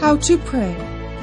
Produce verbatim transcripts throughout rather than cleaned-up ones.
How to pray.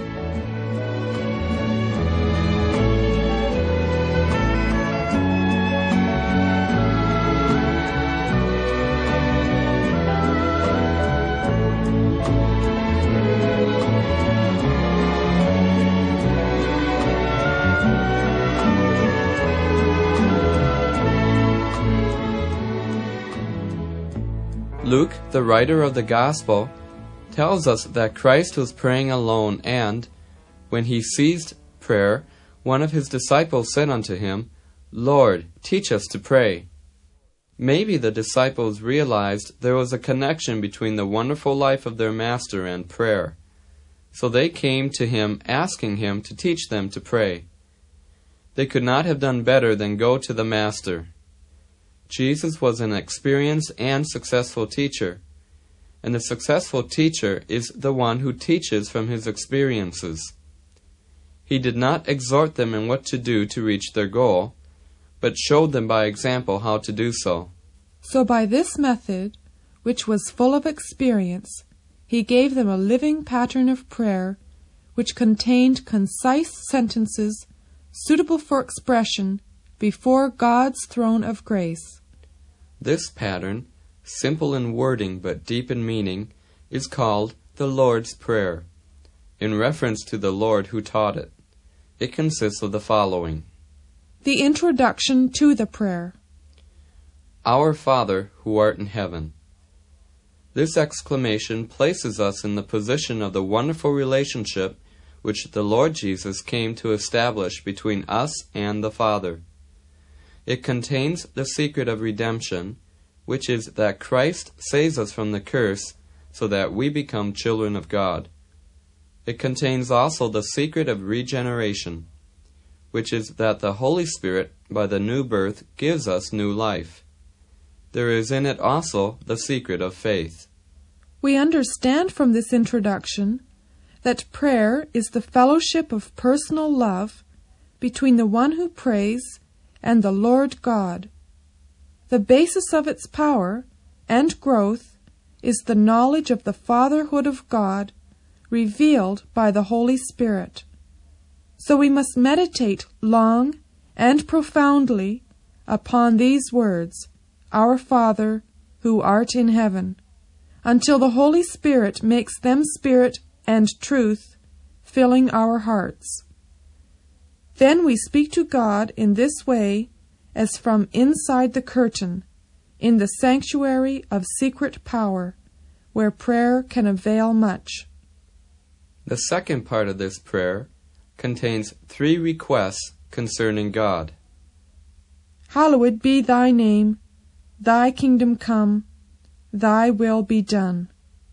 Luke, the writer of the Gospel, tells us that Christ was praying alone, and, when he ceased prayer, one of his disciples said unto him, "Lord, teach us to pray." Maybe the disciples realized there was a connection between the wonderful life of their Master and prayer, so they came to him asking him to teach them to pray. They could not have done better than go to the Master. Jesus was an experienced and successful teacher, and the successful teacher is the one who teaches from his experiences. He did not exhort them in what to do to reach their goal, but showed them by example how to do so. So by this method, which was full of experience, he gave them a living pattern of prayer, which contained concise sentences suitable for expression before God's throne of grace. This pattern, simple in wording but deep in meaning, is called the Lord's Prayer, in reference to the Lord who taught it. It consists of the following. The introduction to the prayer. Our Father, who art in heaven. This exclamation places us in the position of the wonderful relationship which the Lord Jesus came to establish between us and the Father. It contains the secret of redemption, which is that Christ saves us from the curse so that we become children of God. It contains also the secret of regeneration, which is that the Holy Spirit, by the new birth, gives us new life. There is in it also the secret of faith. We understand from this introduction that prayer is the fellowship of personal love between the one who prays and the Lord God. The basis of its power and growth is the knowledge of the fatherhood of God revealed by the Holy Spirit. So we must meditate long and profoundly upon these words, "Our Father, who art in heaven," until the Holy Spirit makes them spirit and truth, filling our hearts. Then we speak to God in this way as from inside the curtain, in the sanctuary of secret power, where prayer can avail much. The second part of this prayer contains three requests concerning God. Hallowed be thy name, thy kingdom come, thy will be done.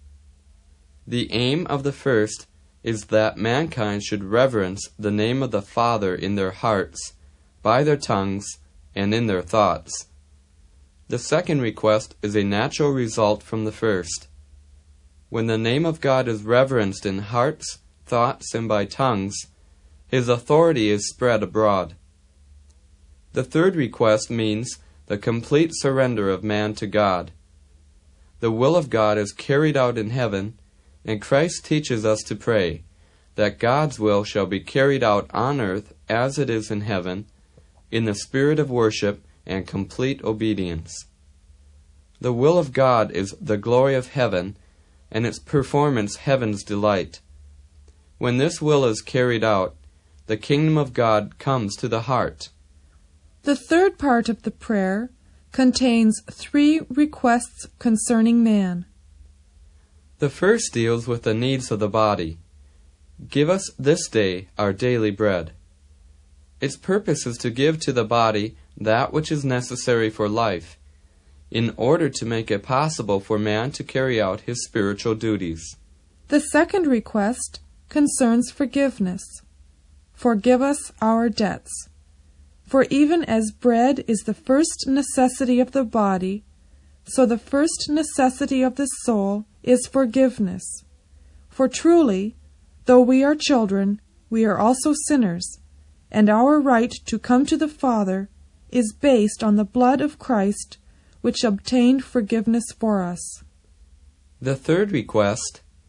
The aim of the first is that mankind should reverence the name of the Father in their hearts, by their tongues, and in their thoughts. The second request is a natural result from the first. When the name of God is reverenced in hearts, thoughts, and by tongues, his authority is spread abroad. The third request means the complete surrender of man to God. The will of God is carried out in heaven, and Christ teaches us to pray that God's will shall be carried out on earth as it is in heaven, in the spirit of worship and complete obedience. The will of God is the glory of heaven, and its performance heaven's delight. When this will is carried out, the kingdom of God comes to the heart. The third part of the prayer contains three requests concerning man. The first deals with the needs of the body. Give us this day our daily bread. Its purpose is to give to the body that which is necessary for life, in order to make it possible for man to carry out his spiritual duties. The second request concerns forgiveness. Forgive us our debts. For even as bread is the first necessity of the body, so the first necessity of the soul is forgiveness. For truly, though we are children, we are also sinners, and our right to come to the Father is based on the blood of Christ, which obtained forgiveness for us. The third request,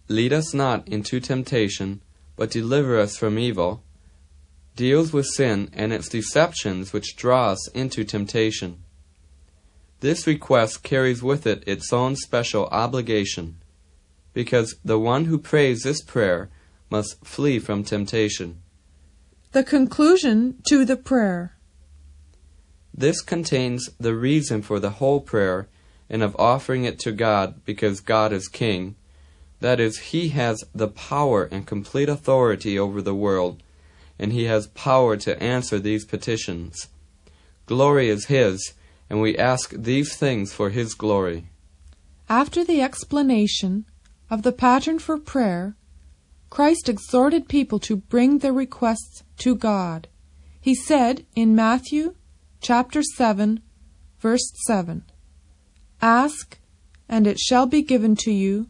lead us not into temptation, but deliver us from evil, deals with sin and its deceptions which draw us into temptation. This request carries with it its own special obligation, because the one who prays this prayer must flee from temptation. The conclusion to the prayer. This contains the reason for the whole prayer and of offering it to God because God is King. That is, He has the power and complete authority over the world, and He has power to answer these petitions. Glory is His, and we ask these things for His glory. After the explanation of the pattern for prayer, Christ exhorted people to bring their requests to God. He said in Matthew chapter seven, verse seven, "Ask, and it shall be given to you.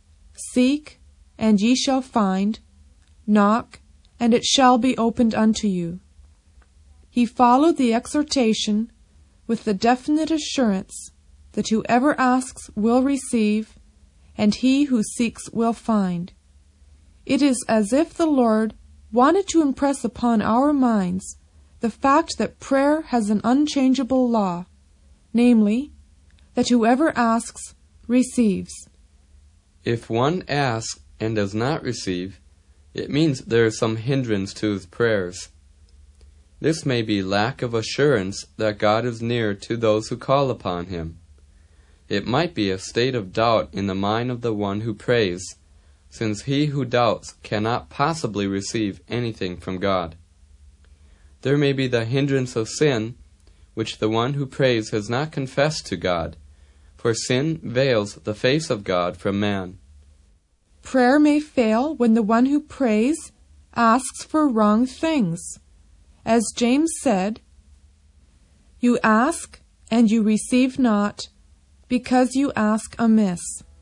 Seek, and ye shall find. Knock, and it shall be opened unto you." He followed the exhortation with the definite assurance that whoever asks will receive, and he who seeks will find. It is as if the Lord wanted to impress upon our minds the fact that prayer has an unchangeable law, namely, that whoever asks receives. If one asks and does not receive, it means there is some hindrance to his prayers. This may be lack of assurance that God is near to those who call upon Him. It might be a state of doubt in the mind of the one who prays, since he who doubts cannot possibly receive anything from God. There may be the hindrance of sin, which the one who prays has not confessed to God, for sin veils the face of God from man. Prayer may fail when the one who prays asks for wrong things. As James said, "You ask, and you receive not, because you ask amiss."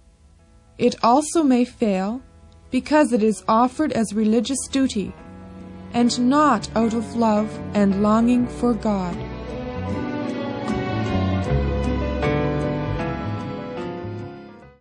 It also may fail because it is offered as religious duty, and not out of love and longing for God.